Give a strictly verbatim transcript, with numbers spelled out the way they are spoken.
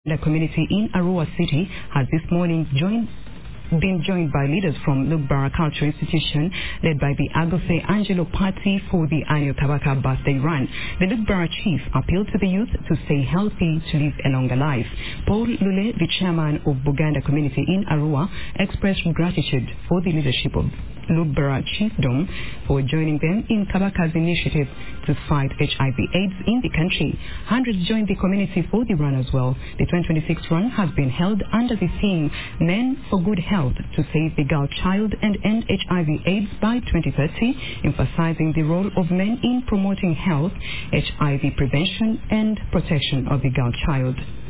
The community in Arua City has this morning joined been joined by leaders from Lugbara Cultural Institution, led by the Agose Angelo Party for the annual Kabaka birthday run. The Lugbara chief appealed to the youth to stay healthy to live a longer life. Paul Lule, the chairman of Buganda community in Arua, expressed gratitude for the leadership of Lugbara Chiefdom for joining them in Kabaka's initiative to fight H I V AIDS in the country. Hundreds joined the community for the run as well. The twenty twenty-six run has been held under the theme Men for Good Health to save the girl child and end H I V AIDS by twenty thirty, emphasizing the role of men in promoting health, H I V prevention and protection of the girl child.